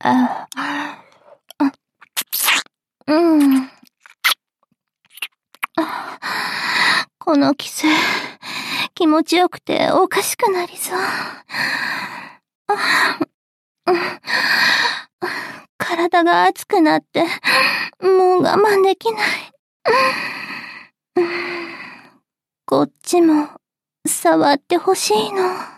このキス、気持ちよくておかしくなりそう。体が熱くなって、もう我慢できない。こっちも、触ってほしいの。